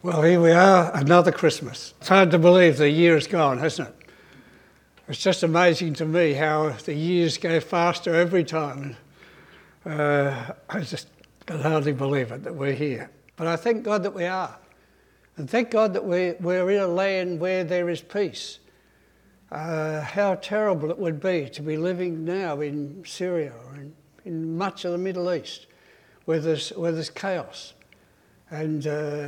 Well, here we are, another Christmas. It's hard to believe the year is gone, hasn't it? It's just amazing to me how the years go faster every time. I just can hardly believe it that we're here. But I thank God that we are. And thank God that we're in a land where there is peace. How terrible it would be to be living now in Syria or in much of the Middle East where there's chaos. But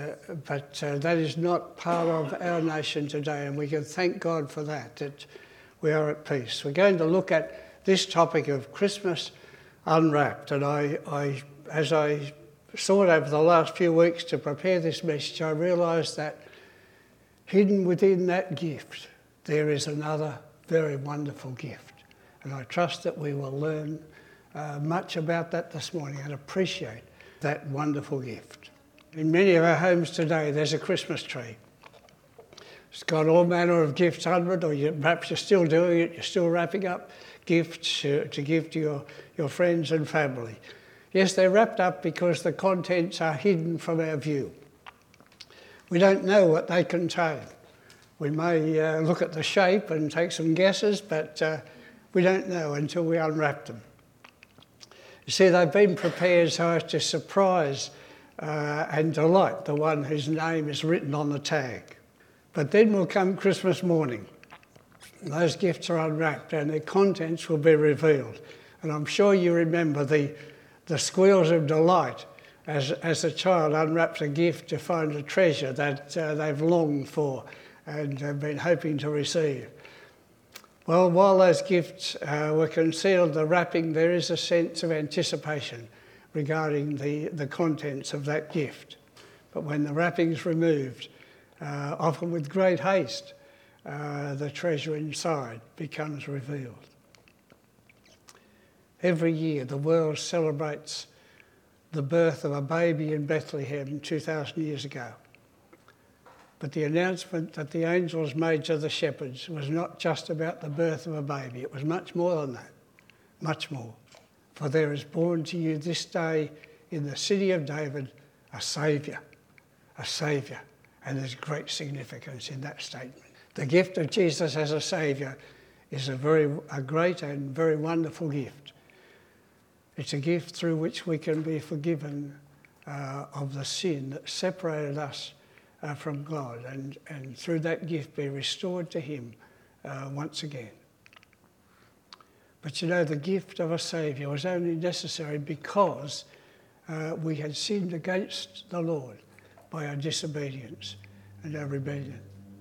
that is not part of our nation today, and we can thank God for that we are at peace. We're going to look at this topic of Christmas unwrapped, and as I thought over the last few weeks to prepare this message, I realised that hidden within that gift there is another very wonderful gift, and I trust that we will learn much about that this morning and appreciate that wonderful gift. In many of our homes today, there's a Christmas tree. It's got all manner of gifts under it, or perhaps you're still doing it, you're still wrapping up gifts to give to your friends and family. Yes, they're wrapped up because the contents are hidden from our view. We don't know what they contain. We may look at the shape and take some guesses, but we don't know until we unwrap them. You see, they've been prepared so as to surprise and delight the one whose name is written on the tag. But then will come Christmas morning. Those gifts are unwrapped and their contents will be revealed. And I'm sure you remember the squeals of delight as a child unwraps a gift to find a treasure that they've longed for and have been hoping to receive. Well, while those gifts were concealed, the wrapping, there is a sense of anticipation regarding the contents of that gift. But when the wrapping's removed, often with great haste, the treasure inside becomes revealed. Every year the world celebrates the birth of a baby in Bethlehem 2,000 years ago. But the announcement that the angels made to the shepherds was not just about the birth of a baby. It was much more than that, much more. For there is born to you this day in the city of David a Saviour. And there's great significance in that statement. The gift of Jesus as a Saviour is a great and very wonderful gift. It's a gift through which we can be forgiven of the sin that separated us from God, and through that gift be restored to Him once again. But you know, the gift of a Saviour was only necessary because we had sinned against the Lord by our disobedience and our rebellion.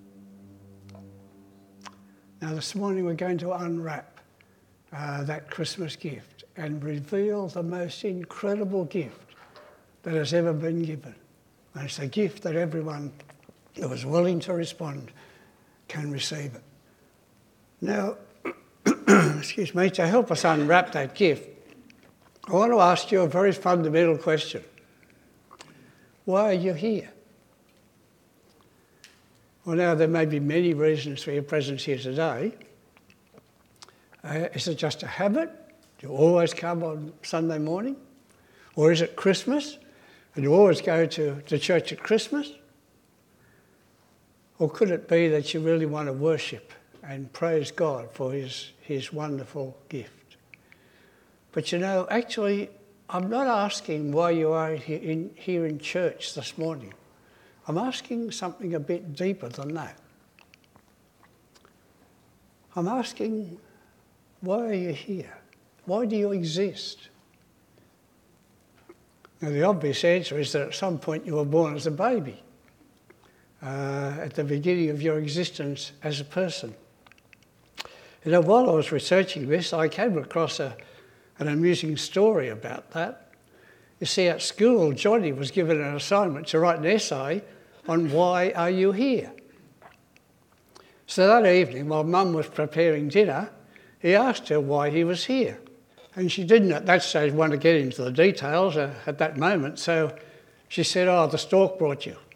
Now this morning we're going to unwrap that Christmas gift and reveal the most incredible gift that has ever been given. And it's a gift that everyone who is willing to respond can receive it. Now, excuse me, to help us unwrap that gift, I want to ask you a very fundamental question. Why are you here? Well, now, there may be many reasons for your presence here today. Is it just a habit? Do you always come on Sunday morning? Or is it Christmas and you always go to church at Christmas? Or could it be that you really want to worship and praise God for his wonderful gift? But you know, actually, I'm not asking why you are here in church this morning. I'm asking something a bit deeper than that. I'm asking, why are you here? Why do you exist? Now, the obvious answer is that at some point you were born as a baby, at the beginning of your existence as a person. You know, while I was researching this, I came across an amusing story about that. You see, at school, Johnny was given an assignment to write an essay on why are you here. So that evening, while Mum was preparing dinner, he asked her why he was here. And she didn't at that stage want to get into the details at that moment, so she said, the stork brought you.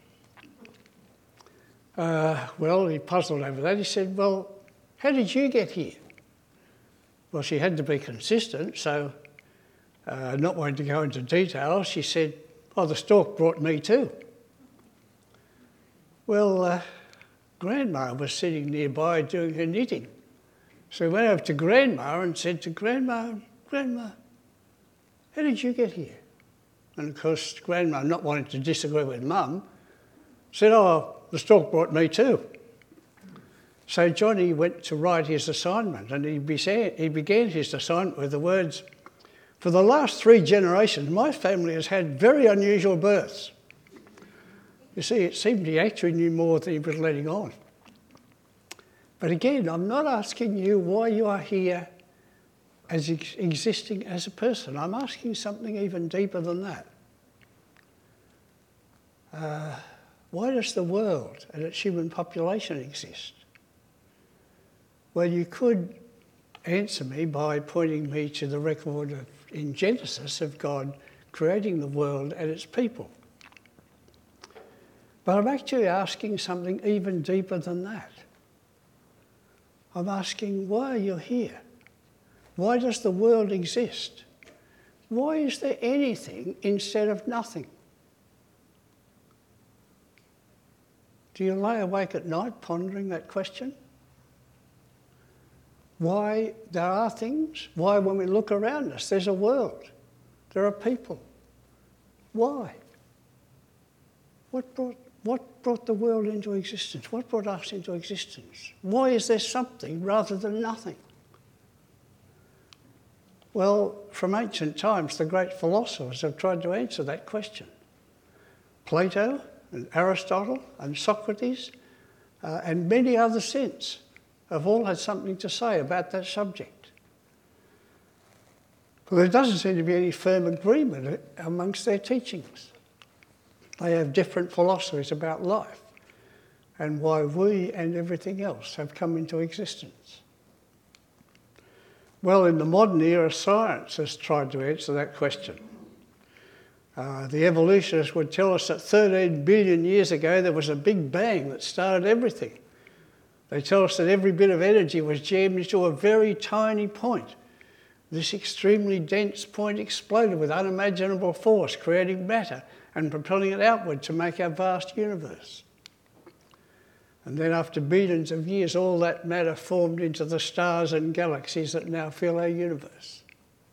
Well, he puzzled over that. He said, well, how did you get here? Well, she had to be consistent, so not wanting to go into details, she said, the stork brought me too. Well, Grandma was sitting nearby doing her knitting. So we went over to Grandma and said to Grandma, "Grandma, how did you get here?" And of course, Grandma, not wanting to disagree with Mum, said, "Oh, the stork brought me too." So Johnny went to write his assignment, and he began his assignment with the words, "For the last 3 generations, my family has had very unusual births." You see, it seemed he actually knew more than he was letting on. But again, I'm not asking you why you are here as existing as a person. I'm asking something even deeper than that. Why does the world and its human population exist? Well, you could answer me by pointing me to the record in Genesis of God creating the world and its people. But I'm actually asking something even deeper than that. I'm asking, why are you here? Why does the world exist? Why is there anything instead of nothing? Do you lay awake at night pondering that question? Why there are things? Why when we look around us there's a world? There are people. Why? What brought the world into existence? What brought us into existence? Why is there something rather than nothing? Well, from ancient times, the great philosophers have tried to answer that question. Plato and Aristotle and Socrates and many others since have all had something to say about that subject. But there doesn't seem to be any firm agreement amongst their teachings. They have different philosophies about life and why we and everything else have come into existence. Well, in the modern era, science has tried to answer that question. The evolutionists would tell us that 13 billion years ago there was a big bang that started everything. They tell us that every bit of energy was jammed into a very tiny point. This extremely dense point exploded with unimaginable force, creating matter and propelling it outward to make our vast universe. And then after billions of years, all that matter formed into the stars and galaxies that now fill our universe.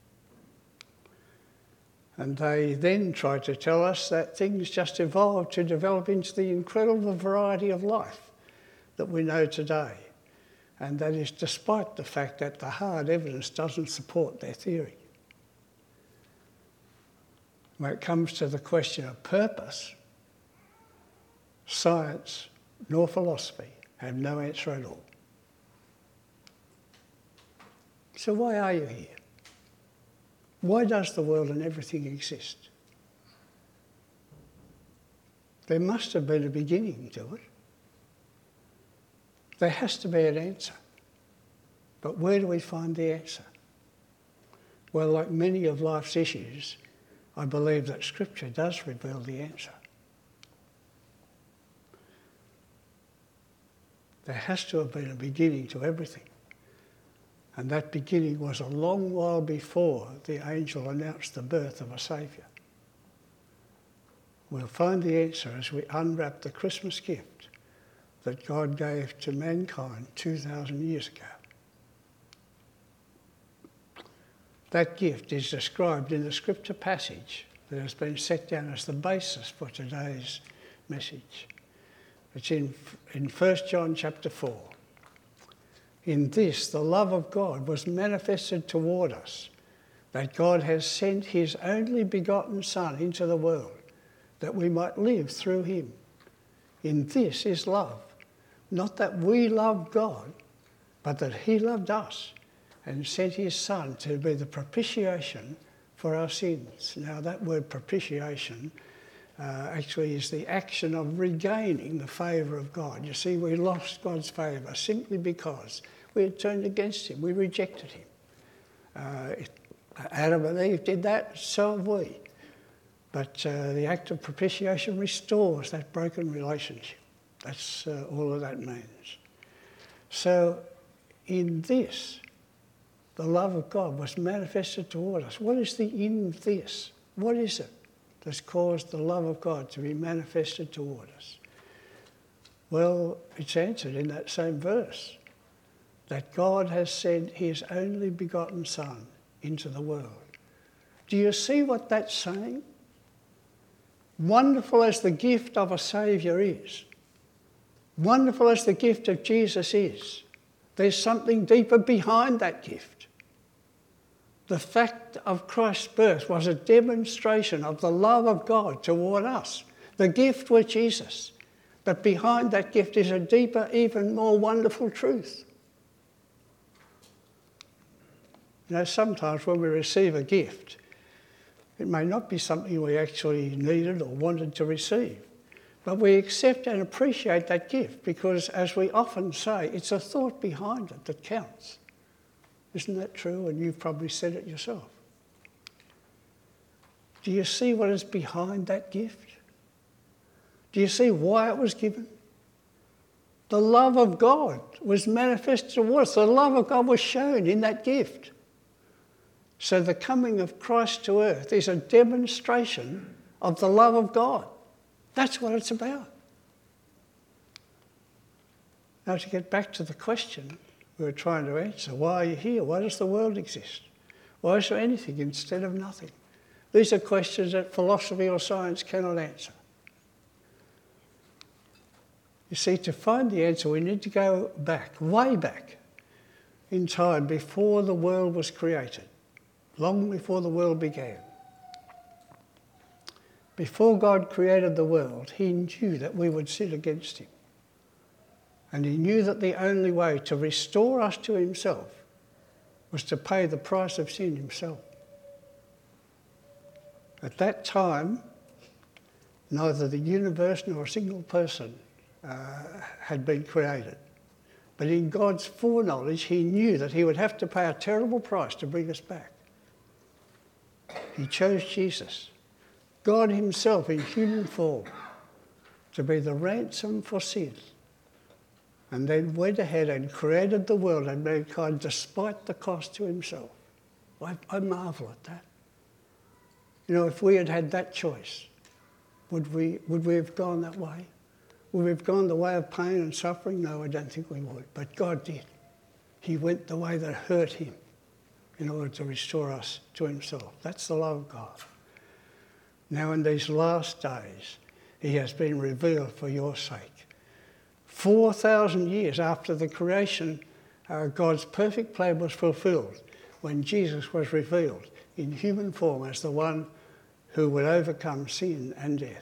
And they then tried to tell us that things just evolved to develop into the incredible variety of life that we know today. And that is despite the fact that the hard evidence doesn't support their theory. When it comes to the question of purpose, science nor philosophy have no answer at all. So why are you here? Why does the world and everything exist? There must have been a beginning to it. There has to be an answer. But where do we find the answer? Well, like many of life's issues, I believe that Scripture does reveal the answer. There has to have been a beginning to everything. And that beginning was a long while before the angel announced the birth of a Saviour. We'll find the answer as we unwrap the Christmas gift that God gave to mankind 2,000 years ago. That gift is described in the scripture passage that has been set down as the basis for today's message. It's in 1 John chapter 4. In this, the love of God was manifested toward us, that God has sent his only begotten Son into the world, that we might live through him. In this is love, not that we loved God, but that he loved us and sent his Son to be the propitiation for our sins. Now, that word propitiation actually is the action of regaining the favour of God. You see, we lost God's favour simply because we had turned against him. We rejected him. Adam and Eve did that, so have we. But the act of propitiation restores that broken relationship. That's all of that means. So in this, the love of God was manifested toward us. What is the in this? What is it that's caused the love of God to be manifested toward us? Well, it's answered in that same verse, that God has sent his only begotten Son into the world. Do you see what that's saying? Wonderful as the gift of a Saviour is, wonderful as the gift of Jesus is, there's something deeper behind that gift. The fact of Christ's birth was a demonstration of the love of God toward us. The gift was Jesus. But behind that gift is a deeper, even more wonderful truth. You know, sometimes when we receive a gift, it may not be something we actually needed or wanted to receive. But we accept and appreciate that gift because, as we often say, it's a thought behind it that counts. Isn't that true? And you've probably said it yourself. Do you see what is behind that gift? Do you see why it was given? The love of God was manifested towards us. The love of God was shown in that gift. So the coming of Christ to earth is a demonstration of the love of God. That's what it's about. Now, to get back to the question we were trying to answer, why are you here? Why does the world exist? Why is there anything instead of nothing? These are questions that philosophy or science cannot answer. You see, to find the answer, we need to go back, way back in time before the world was created, long before the world began. Before God created the world, he knew that we would sin against him. And he knew that the only way to restore us to himself was to pay the price of sin himself. At that time, neither the universe nor a single person had been created. But in God's foreknowledge, he knew that he would have to pay a terrible price to bring us back. He chose Jesus, God himself in human form, to be the ransom for sin, and then went ahead and created the world and mankind despite the cost to himself. I marvel at that. You know, if we had had that choice, would we have gone that way? Would we have gone the way of pain and suffering? No, I don't think we would. But God did. He went the way that hurt him in order to restore us to himself. That's the love of God. Now in these last days, he has been revealed for your sake. 4,000 years after the creation, God's perfect plan was fulfilled when Jesus was revealed in human form as the one who would overcome sin and death.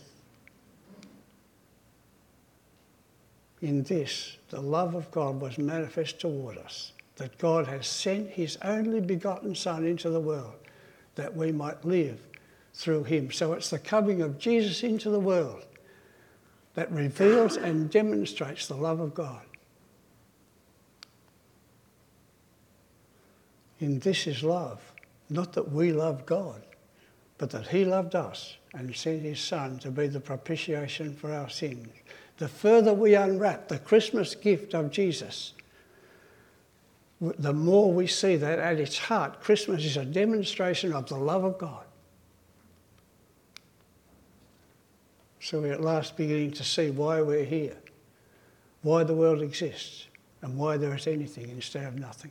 In this, the love of God was manifest toward us, that God has sent his only begotten Son into the world, that we might live through him. So it's the coming of Jesus into the world that reveals and demonstrates the love of God. In this is love, not that we love God, but that he loved us and sent his Son to be the propitiation for our sins. The further we unwrap the Christmas gift of Jesus, the more we see that at its heart, Christmas is a demonstration of the love of God. So we're at last beginning to see why we're here, why the world exists, and why there is anything instead of nothing.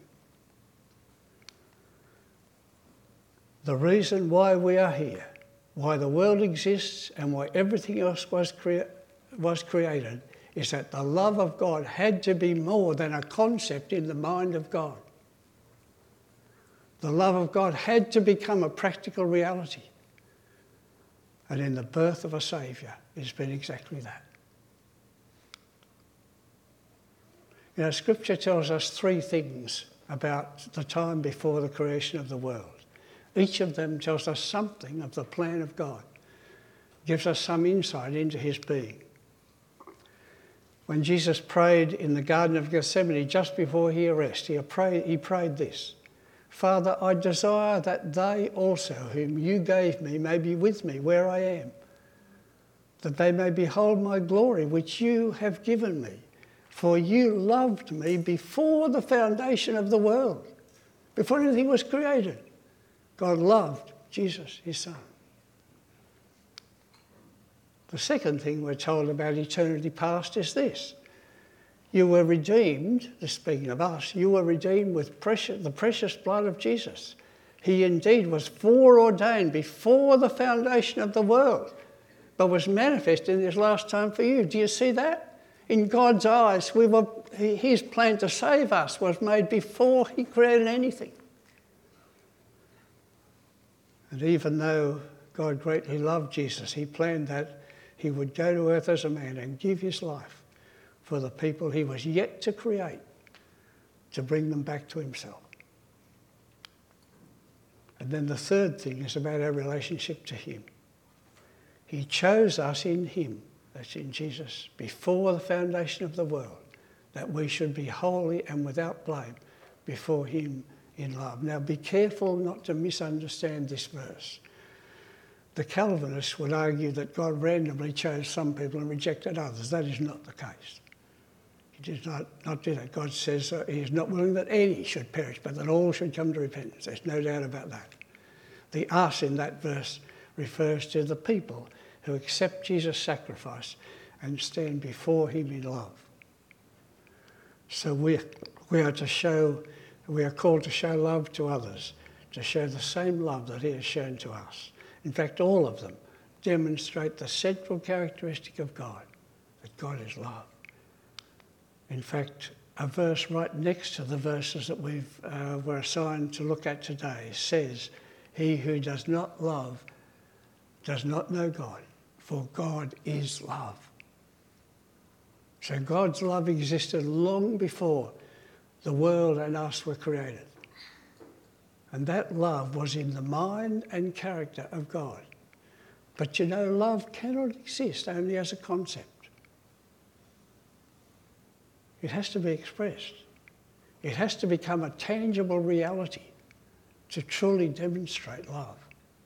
The reason why we are here, why the world exists, and why everything else was created is that the love of God had to be more than a concept in the mind of God. The love of God had to become a practical reality. And in the birth of a Saviour, it's been exactly that. You know, Scripture tells us three things about the time before the creation of the world. Each of them tells us something of the plan of God, gives us some insight into his being. When Jesus prayed in the Garden of Gethsemane just before he arose, he prayed this: Father, I desire that they also whom you gave me may be with me where I am, that they may behold my glory which you have given me. For you loved me before the foundation of the world, before anything was created. God loved Jesus, his Son. The second thing we're told about eternity past is this: You were redeemed, speaking of us, you were redeemed with the precious blood of Jesus. He indeed was foreordained before the foundation of the world, but was manifest in this last time for you. Do you see that? In God's eyes, his plan to save us was made before he created anything. And even though God greatly loved Jesus, he planned that he would go to earth as a man and give his life for the people he was yet to create, to bring them back to himself. And then the third thing is about our relationship to him. He chose us in him, that's in Jesus, before the foundation of the world, that we should be holy and without blame before him in love. Now be careful not to misunderstand this verse. The Calvinists would argue that God randomly chose some people and rejected others. That is not the case. He did not do that. God says he is not willing that any should perish, but that all should come to repentance. There's no doubt about that. The us in that verse refers to the people who accept Jesus' sacrifice and stand before him in love. So we are called to show love to others, to show the same love that he has shown to us. In fact, all of them demonstrate the central characteristic of God, that God is love. In fact, a verse right next to the verses that we're assigned to look at today says, "He who does not love does not know God, for God is love." So God's love existed long before the world and us were created. And that love was in the mind and character of God. But you know, love cannot exist only as a concept. It has to be expressed. It has to become a tangible reality to truly demonstrate love.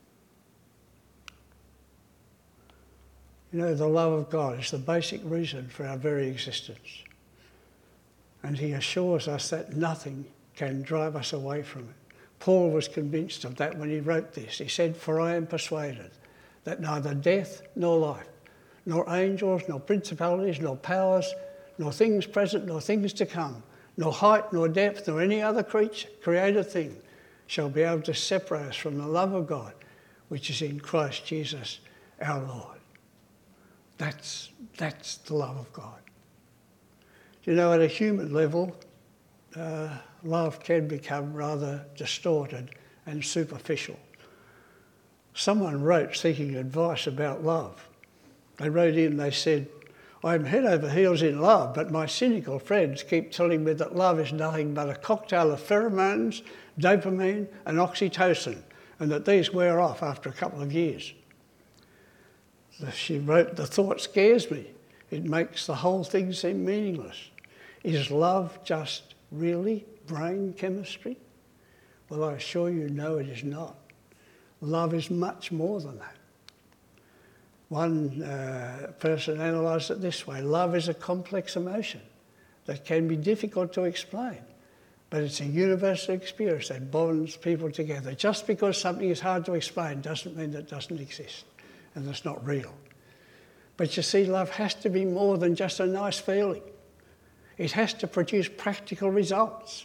You know, the love of God is the basic reason for our very existence. And he assures us that nothing can drive us away from it. Paul was convinced of that when he wrote this. He said, "For I am persuaded that neither death nor life, nor angels, nor principalities, nor powers, nor things present, nor things to come, nor height, nor depth, nor any other created thing shall be able to separate us from the love of God, which is in Christ Jesus our Lord." That's the love of God. You know, at a human level, love can become rather distorted and superficial. Someone wrote seeking advice about love. They wrote in, they said, "I'm head over heels in love, but my cynical friends keep telling me that love is nothing but a cocktail of pheromones, dopamine and oxytocin, and that these wear off after a couple of years." She wrote, "The thought scares me. It makes the whole thing seem meaningless. Is love just really brain chemistry?" Well, I assure you, no, it is not. Love is much more than that. One person analysed it this way: love is a complex emotion that can be difficult to explain, but it's a universal experience that bonds people together. Just because something is hard to explain doesn't mean that it doesn't exist and it's not real. But you see, love has to be more than just a nice feeling. It has to produce practical results.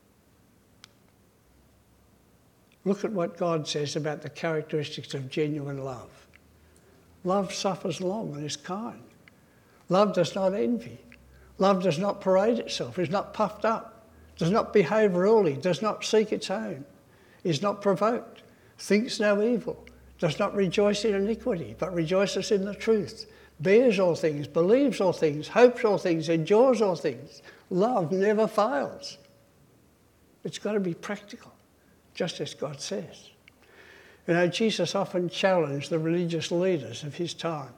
Look at what God says about the characteristics of genuine love. Love suffers long and is kind. Love does not envy. Love does not parade itself, is not puffed up, does not behave rudely, does not seek its own, is not provoked, thinks no evil, does not rejoice in iniquity, but rejoices in the truth, bears all things, believes all things, hopes all things, endures all things. Love never fails. It's got to be practical, just as God says. You know, Jesus often challenged the religious leaders of his time.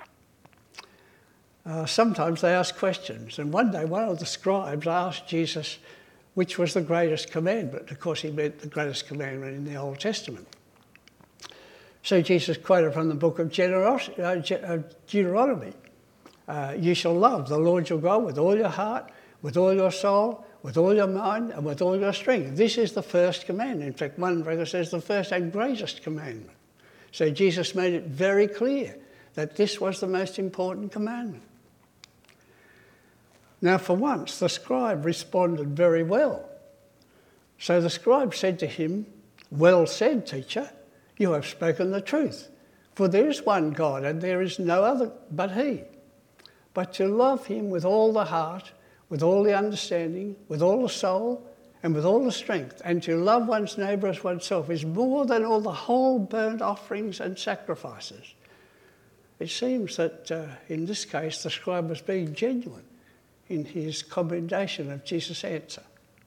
Sometimes they asked questions, and one day one of the scribes asked Jesus which was the greatest commandment. Of course, he meant the greatest commandment in the Old Testament. So Jesus quoted from the book of Deuteronomy. "You shall love the Lord your God with all your heart, with all your soul, with all your mind, and with all your strength. This is the first commandment." In fact, one record says the first and greatest commandment. So Jesus made it very clear that this was the most important commandment. Now, for once, the scribe responded very well. So the scribe said to him, "Well said, teacher, you have spoken the truth. For there is one God, and there is no other but he. But to love him with all the heart, with all the understanding, with all the soul, and with all the strength, and to love one's neighbour as oneself is more than all the whole burnt offerings and sacrifices." It seems that in this case the scribe was being genuine in his commendation of Jesus' answer.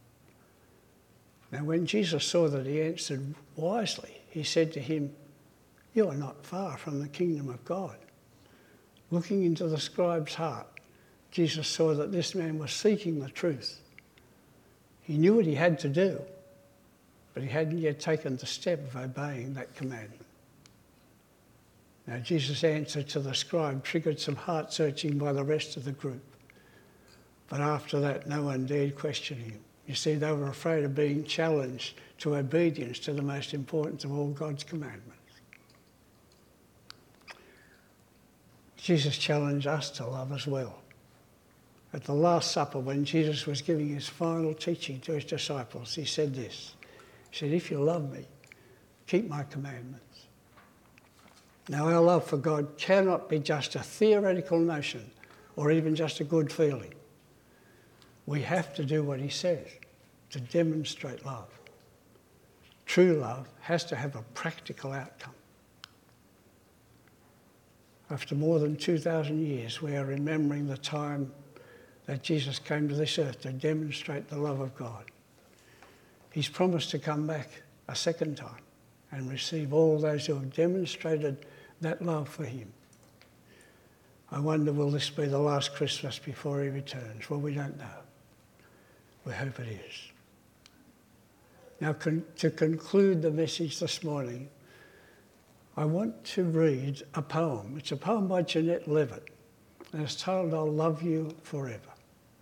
Now when Jesus saw that he answered wisely, he said to him, "You are not far from the kingdom of God." Looking into the scribe's heart, Jesus saw that this man was seeking the truth. He knew what he had to do, but he hadn't yet taken the step of obeying that commandment. Now Jesus' answer to the scribe triggered some heart searching by the rest of the group. But after that, no one dared question him. You see, they were afraid of being challenged to obedience to the most important of all God's commandments. Jesus challenged us to love as well. At the Last Supper, when Jesus was giving his final teaching to his disciples, he said this. He said, "If you love me, keep my commandments." Now, our love for God cannot be just a theoretical notion or even just a good feeling. We have to do what he says to demonstrate love. True love has to have a practical outcome. After more than 2,000 years, we are remembering the time that Jesus came to this earth to demonstrate the love of God. He's promised to come back a second time and receive all those who have demonstrated that love for him. I wonder, will this be the last Christmas before he returns? Well, we don't know. We hope it is. Now, to conclude the message this morning, I want to read a poem. It's a poem by Jeanette Levitt, and it's titled, "I'll Love You Forever."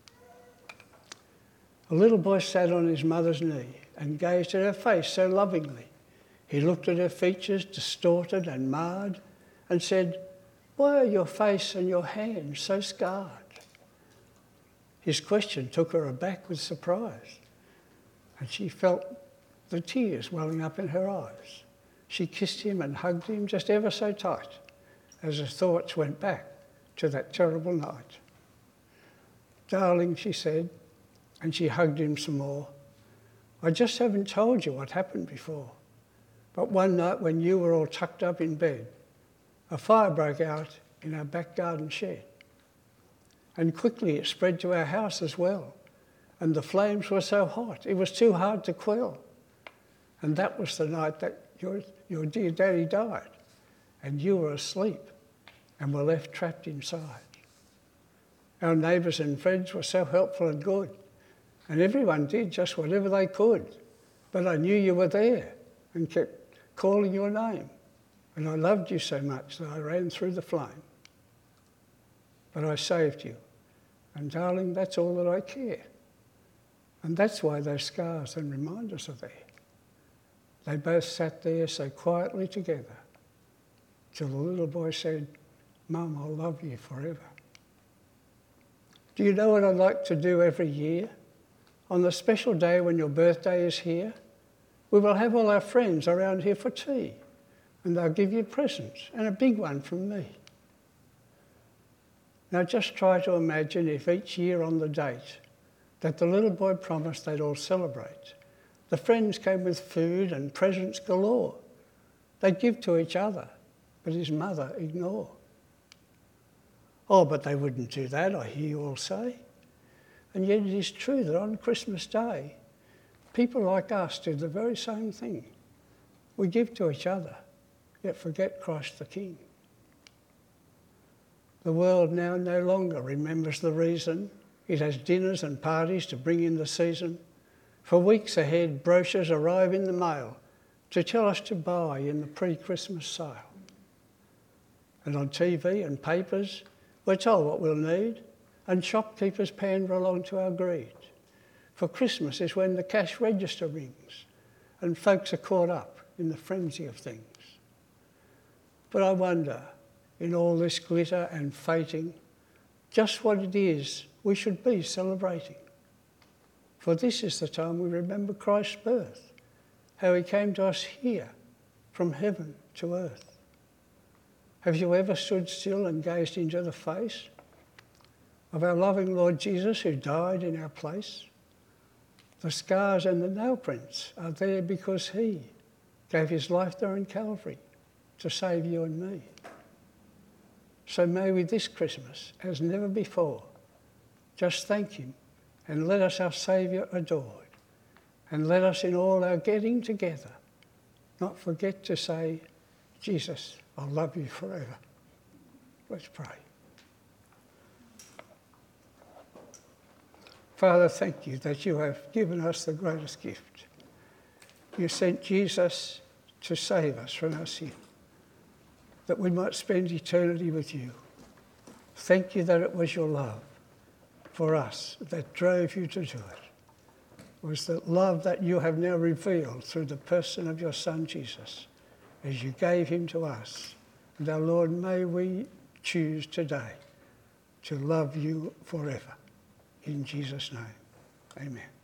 A little boy sat on his mother's knee and gazed at her face so lovingly. He looked at her features, distorted and marred, and said, "Why are your face and your hands so scarred?" His question took her aback with surprise, and she felt the tears welling up in her eyes. She kissed him and hugged him just ever so tight as her thoughts went back to that terrible night. "Darling," she said, and she hugged him some more, "I just haven't told you what happened before. But one night when you were all tucked up in bed, a fire broke out in our back garden shed. And quickly it spread to our house as well. And the flames were so hot, it was too hard to quell. And that was the night that your dear daddy died. And you were asleep and were left trapped inside. Our neighbours and friends were so helpful and good. And everyone did just whatever they could. But I knew you were there and kept calling your name. And I loved you so much that I ran through the flame. But I saved you. And darling, that's all that I care. And that's why those scars and reminders are there. They both sat there so quietly together till the little boy said, "Mum, I'll love you forever." Do you know what I like to do every year? On the special day when your birthday is here, we will have all our friends around here for tea, and they'll give you presents, and a big one from me. Now just try to imagine if each year on the date that the little boy promised they'd all celebrate, the friends came with food and presents galore. They'd give to each other, but his mother ignore. "Oh, but they wouldn't do that," I hear you all say. And yet it is true that on Christmas Day, people like us do the very same thing. We give to each other, yet forget Christ the King. The world now no longer remembers the reason. It has dinners and parties to bring in the season. For weeks ahead, brochures arrive in the mail to tell us to buy in the pre-Christmas sale. And on TV and papers, we're told what we'll need, and shopkeepers pander along to our greed. For Christmas is when the cash register rings, and folks are caught up in the frenzy of things. But I wonder, in all this glitter and fating, just what it is we should be celebrating. For this is the time we remember Christ's birth, how he came to us here from heaven to earth. Have you ever stood still and gazed into the face of our loving Lord Jesus who died in our place? The scars and the nail prints are there because he gave his life there in Calvary to save you and me. So may we this Christmas, as never before, just thank him and let us our Saviour adore. And let us in all our getting together not forget to say, Jesus, I'll love you forever. Let's pray. Father, thank you that you have given us the greatest gift. You sent Jesus to save us from our sin, that we might spend eternity with you. Thank you that it was your love for us that drove you to do it. It was the love that you have now revealed through the person of your Son, Jesus, as you gave him to us. And our Lord, may we choose today to love you forever. In Jesus' name, amen.